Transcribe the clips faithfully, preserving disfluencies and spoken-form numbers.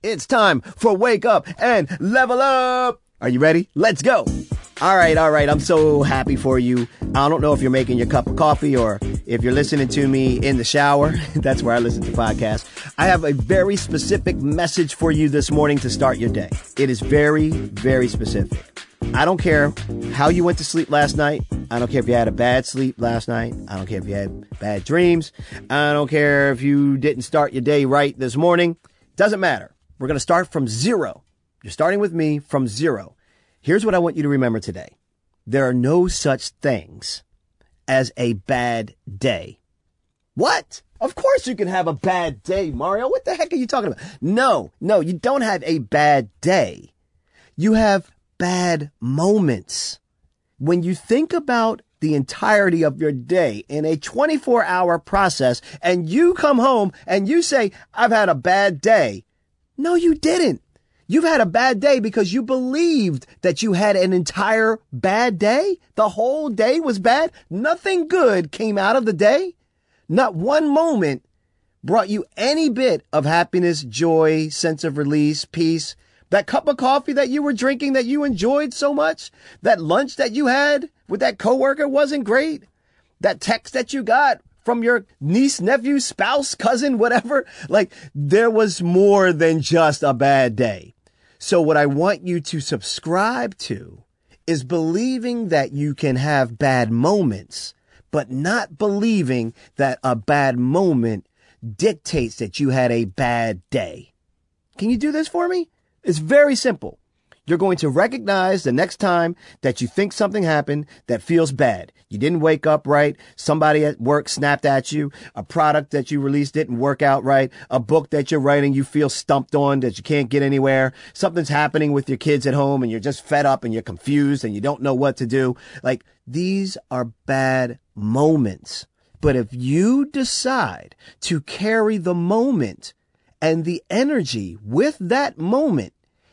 It's time for Wake Up and Level Up. Are you ready? Let's go. All right, all right. I'm so happy for you. I don't know if you're making your cup of coffee or if you're listening to me in the shower. That's where I listen to podcasts. I have a very specific message for you this morning to start your day. It is very, very specific. I don't care how you went to sleep last night. I don't care if you had a bad sleep last night. I don't care if you had bad dreams. I don't care if you didn't start your day right this morning. Doesn't matter. We're going to start from zero. You're starting with me from zero. Here's what I want you to remember today. There are no such things as a bad day. What? Of course you can have a bad day, Mario. What the heck are you talking about? No, no, you don't have a bad day. You have bad moments. When you think about the entirety of your day in a twenty-four hour process and you come home and you say, I've had a bad day. No, you didn't. You've had a bad day because you believed that you had an entire bad day. The whole day was bad. Nothing good came out of the day. Not one moment brought you any bit of happiness, joy, sense of release, peace. That cup of coffee that you were drinking that you enjoyed so much. That lunch that you had with that coworker wasn't great. That text that you got from your niece, nephew, spouse, cousin, whatever. Like, there was more than just a bad day. So what I want you to subscribe to is believing that you can have bad moments, but not believing that a bad moment dictates that you had a bad day. Can you do this for me? It's very simple. You're going to recognize the next time that you think something happened that feels bad. You didn't wake up right. Somebody at work snapped at you. A product that you released didn't work out right. A book that you're writing you feel stumped on that you can't get anywhere. Something's happening with your kids at home and you're just fed up and you're confused and you don't know what to do. Like, these are bad moments. But if you decide to carry the moment and the energy with that moment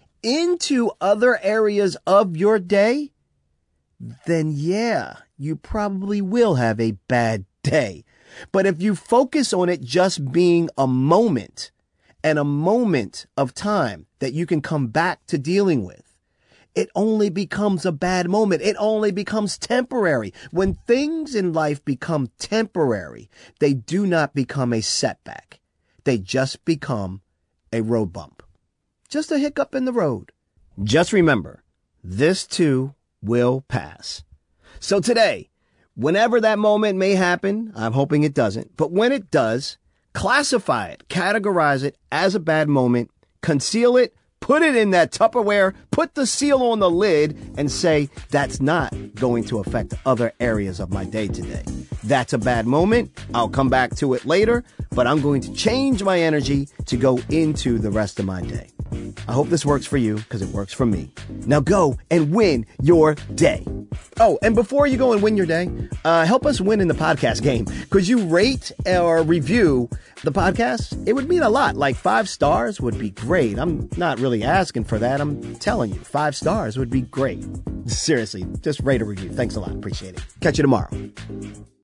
into other areas of your day, then yeah, you probably will have a bad day. But if you focus on it just being a moment and a moment of time that you can come back to dealing with, it only becomes a bad moment. It only becomes temporary. When things in life become temporary, they do not become a setback. They just become a road bump. Just a hiccup in the road. Just remember, this too will pass. So today, whenever that moment may happen, I'm hoping it doesn't, but when it does, classify it, categorize it as a bad moment, conceal it, put it in that Tupperware, put the seal on the lid, and say, that's not going to affect other areas of my day today. That's a bad moment. I'll come back to it later, but I'm going to change my energy to go into the rest of my day. I hope this works for you because it works for me. Now go and win your day. Oh, and before you go and win your day, uh, help us win in the podcast game. Could you rate or review the podcast? It would mean a lot. Like five stars would be great. I'm not really asking for that. I'm telling you, five stars would be great. Seriously, just rate or review. Thanks a lot. Appreciate it. Catch you tomorrow.